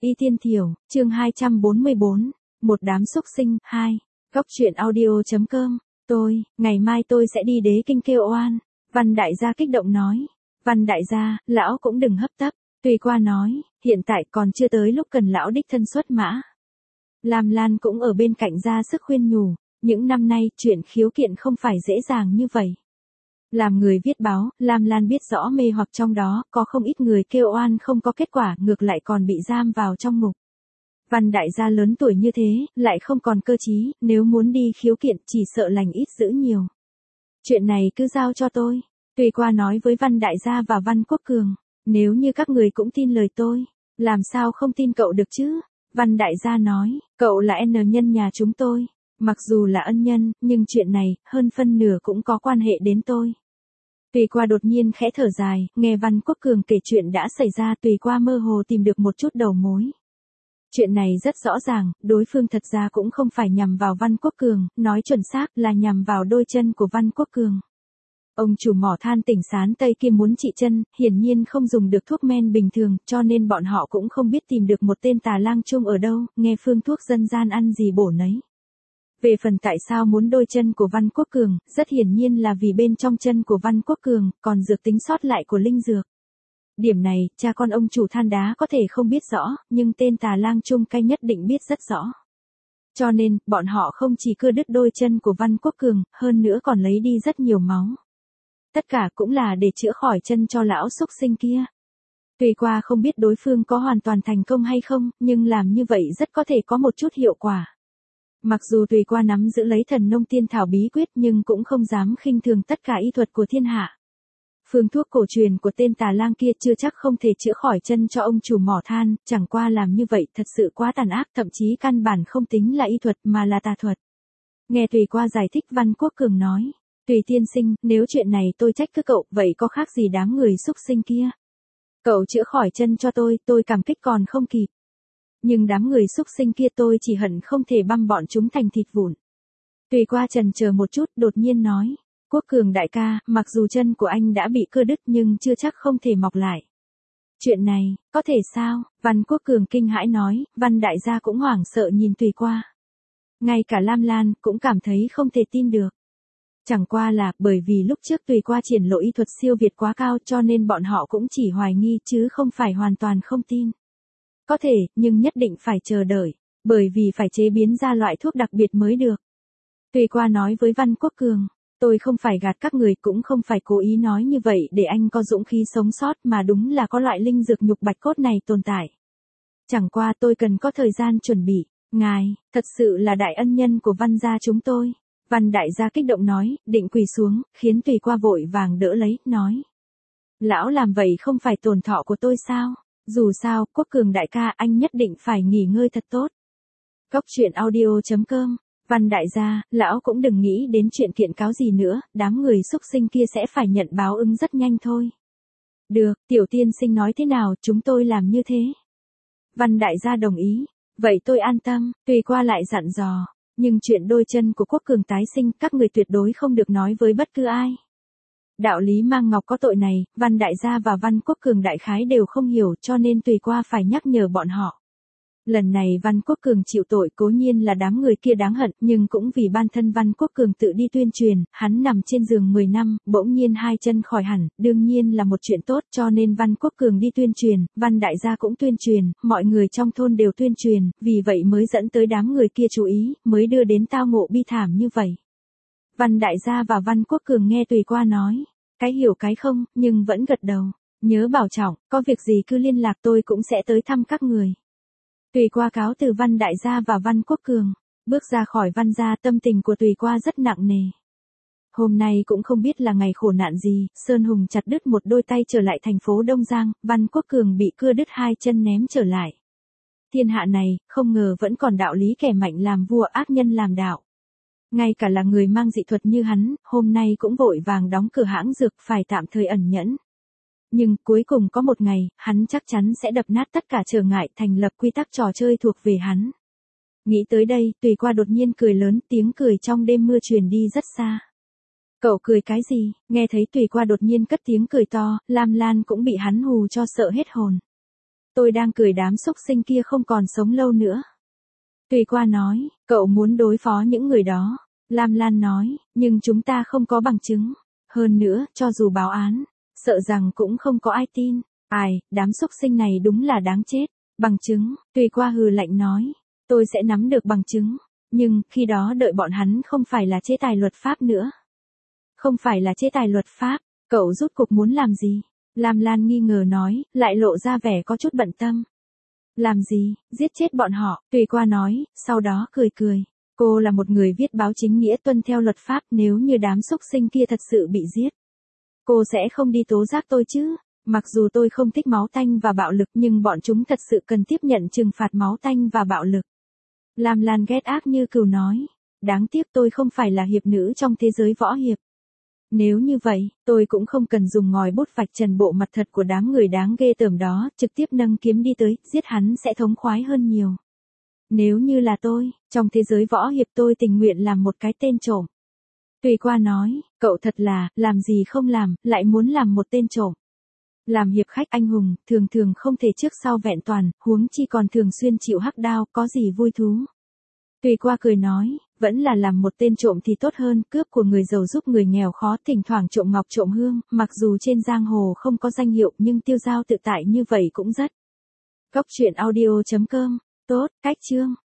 Y Tiên Thiểu, chương 244, một đám xúc sinh, 2. Góc truyện audio.com, ngày mai tôi sẽ đi Đế Kinh kêu oan. Văn đại gia kích động nói. Văn đại gia, lão cũng đừng hấp tấp. Tùy qua nói, hiện tại còn chưa tới lúc cần lão đích thân xuất mã. Lam Lan cũng ở bên cạnh ra sức khuyên nhủ, những năm nay chuyện khiếu kiện không phải dễ dàng như vậy. Làm người viết báo, Lam Lan biết rõ mê hoặc trong đó, có không ít người kêu oan không có kết quả, ngược lại còn bị giam vào trong ngục. Văn đại gia lớn tuổi như thế, lại không còn cơ trí, nếu muốn đi khiếu kiện chỉ sợ lành ít dữ nhiều. Chuyện này cứ giao cho tôi. Tùy qua nói với Văn đại gia và Văn Quốc Cường, nếu như các người cũng tin lời tôi, làm sao không tin cậu được chứ? Văn đại gia nói, cậu là N nhân nhà chúng tôi, mặc dù là ân nhân, nhưng chuyện này, hơn phân nửa cũng có quan hệ đến tôi. Tùy qua đột nhiên khẽ thở dài, nghe Văn Quốc Cường kể chuyện đã xảy ra, Tùy qua mơ hồ tìm được một chút đầu mối. Chuyện này rất rõ ràng, đối phương thật ra cũng không phải nhằm vào Văn Quốc Cường, nói chuẩn xác là nhằm vào đôi chân của Văn Quốc Cường. Ông chủ mỏ than tỉnh Sán Tây kia muốn trị chân, hiển nhiên không dùng được thuốc men bình thường, cho nên bọn họ cũng không biết tìm được một tên tà lang chung ở đâu, nghe phương thuốc dân gian ăn gì bổ nấy. Về phần tại sao muốn đôi chân của Văn Quốc Cường, rất hiển nhiên là vì bên trong chân của Văn Quốc Cường, còn dược tính sót lại của linh dược. Điểm này, cha con ông chủ than đá có thể không biết rõ, nhưng tên tà lang chung canh nhất định biết rất rõ. Cho nên, bọn họ không chỉ cưa đứt đôi chân của Văn Quốc Cường, hơn nữa còn lấy đi rất nhiều máu. Tất cả cũng là để chữa khỏi chân cho lão xúc sinh kia. Tùy qua không biết đối phương có hoàn toàn thành công hay không, nhưng làm như vậy rất có thể có một chút hiệu quả. Mặc dù Tùy qua nắm giữ lấy thần nông tiên thảo bí quyết nhưng cũng không dám khinh thường tất cả y thuật của thiên hạ. Phương thuốc cổ truyền của tên tà lang kia chưa chắc không thể chữa khỏi chân cho ông chủ mỏ than, chẳng qua làm như vậy thật sự quá tàn ác, thậm chí căn bản không tính là y thuật mà là tà thuật. Nghe Tùy qua giải thích, Văn Quốc Cường nói, Tùy tiên sinh, nếu chuyện này tôi trách cứ cậu, vậy có khác gì đám người xúc sinh kia. Cậu chữa khỏi chân cho tôi cảm kích còn không kịp. Nhưng đám người xúc sinh kia tôi chỉ hận không thể băm bọn chúng thành thịt vụn. Tùy qua chần chờ một chút, đột nhiên nói, Quốc Cường đại ca, mặc dù chân của anh đã bị cưa đứt nhưng chưa chắc không thể mọc lại. Chuyện này, có thể sao? Văn Quốc Cường kinh hãi nói, Văn đại gia cũng hoảng sợ nhìn Tùy qua. Ngay cả Lam Lan cũng cảm thấy không thể tin được. Chẳng qua là bởi vì lúc trước Tùy qua triển lộ y thuật siêu việt quá cao cho nên bọn họ cũng chỉ hoài nghi chứ không phải hoàn toàn không tin. Có thể, nhưng nhất định phải chờ đợi, bởi vì phải chế biến ra loại thuốc đặc biệt mới được. Tùy qua nói với Văn Quốc Cường, tôi không phải gạt các người cũng không phải cố ý nói như vậy để anh có dũng khí sống sót mà đúng là có loại linh dược nhục bạch cốt này tồn tại. Chẳng qua tôi cần có thời gian chuẩn bị, ngài, thật sự là đại ân nhân của Văn gia chúng tôi. Văn đại gia kích động nói, định quỳ xuống, khiến Tùy qua vội vàng đỡ lấy, nói. Lão làm vậy không phải tổn thọ của tôi sao? Dù sao, Quốc Cường đại ca anh nhất định phải nghỉ ngơi thật tốt. Góc truyện audio.com, Văn đại gia, lão cũng đừng nghĩ đến chuyện kiện cáo gì nữa, đám người xúc sinh kia sẽ phải nhận báo ứng rất nhanh thôi. Được, tiểu tiên sinh nói thế nào, chúng tôi làm như thế. Văn đại gia đồng ý, vậy tôi an tâm, Tùy qua lại dặn dò. Nhưng chuyện đôi chân của Quốc Cường tái sinh, các người tuyệt đối không được nói với bất cứ ai. Đạo lý mang ngọc có tội này, Văn đại gia và Văn Quốc Cường đại khái đều không hiểu cho nên Tùy qua phải nhắc nhở bọn họ. Lần này Văn Quốc Cường chịu tội cố nhiên là đám người kia đáng hận, nhưng cũng vì bản thân Văn Quốc Cường tự đi tuyên truyền, hắn nằm trên giường 10 năm, bỗng nhiên hai chân khỏi hẳn, đương nhiên là một chuyện tốt cho nên Văn Quốc Cường đi tuyên truyền, Văn đại gia cũng tuyên truyền, mọi người trong thôn đều tuyên truyền, vì vậy mới dẫn tới đám người kia chú ý, mới đưa đến tao ngộ bi thảm như vậy. Văn đại gia và Văn Quốc Cường nghe Tùy qua nói, cái hiểu cái không, nhưng vẫn gật đầu, nhớ bảo trọng, có việc gì cứ liên lạc tôi cũng sẽ tới thăm các người. Tùy qua cáo từ Văn đại gia và Văn Quốc Cường, bước ra khỏi Văn gia, tâm tình của Tùy qua rất nặng nề. Hôm nay cũng không biết là ngày khổ nạn gì, Sơn Hùng chặt đứt một đôi tay trở lại thành phố Đông Giang, Văn Quốc Cường bị cưa đứt hai chân ném trở lại. Thiên hạ này, không ngờ vẫn còn đạo lý kẻ mạnh làm vua, ác nhân làm đạo. Ngay cả là người mang dị thuật như hắn, hôm nay cũng vội vàng đóng cửa hãng dược, phải tạm thời ẩn nhẫn. Nhưng cuối cùng có một ngày, hắn chắc chắn sẽ đập nát tất cả trở ngại, thành lập quy tắc trò chơi thuộc về hắn. Nghĩ tới đây, Tùy qua đột nhiên cười lớn, tiếng cười trong đêm mưa truyền đi rất xa. Cậu cười cái gì? Nghe thấy Tùy qua đột nhiên cất tiếng cười to, Lam Lan cũng bị hắn hù cho sợ hết hồn. tôi đang cười đám xúc sinh kia không còn sống lâu nữa. Tùy Qua nói, cậu muốn đối phó những người đó. Lam Lan nói, nhưng chúng ta không có bằng chứng. Hơn nữa, cho dù báo án, sợ rằng cũng không có ai tin. Ai, đám xúc sinh này đúng là đáng chết. Bằng chứng, Tùy Qua hừ lạnh nói, tôi sẽ nắm được bằng chứng. Nhưng, khi đó đợi bọn hắn không phải là chế tài luật pháp nữa. Không phải là chế tài luật pháp, cậu rút cục muốn làm gì? Lam Lan nghi ngờ nói, lại lộ ra vẻ có chút bận tâm. Làm gì, giết chết bọn họ, Tùy Qua nói, sau đó cười cười. Cô là một người viết báo chính nghĩa tuân theo luật pháp, nếu như đám xúc sinh kia thật sự bị giết. Cô sẽ không đi tố giác tôi chứ. Mặc dù tôi không thích máu tanh và bạo lực nhưng bọn chúng thật sự cần tiếp nhận trừng phạt máu tanh và bạo lực. Lam Lan ghét ác như cừu nói. Đáng tiếc tôi không phải là hiệp nữ trong thế giới võ hiệp. Nếu như vậy, tôi cũng không cần dùng ngòi bút vạch trần bộ mặt thật của đám người đáng ghê tởm đó, trực tiếp nâng kiếm đi tới, giết hắn sẽ thống khoái hơn nhiều. Nếu như là tôi, trong thế giới võ hiệp tôi tình nguyện làm một cái tên trộm. Tùy Qua nói, cậu thật là, làm gì không làm, lại muốn làm một tên trộm. Làm hiệp khách anh hùng, thường thường không thể trước sau vẹn toàn, huống chi còn thường xuyên chịu hắc đao, có gì vui thú. Tùy Qua cười nói, vẫn là làm một tên trộm thì tốt hơn, cướp của người giàu giúp người nghèo khó, thỉnh thoảng trộm ngọc trộm hương, mặc dù trên giang hồ không có danh hiệu nhưng tiêu dao tự tại như vậy cũng rất. Cốc truyện audio.com, tốt, cách chương.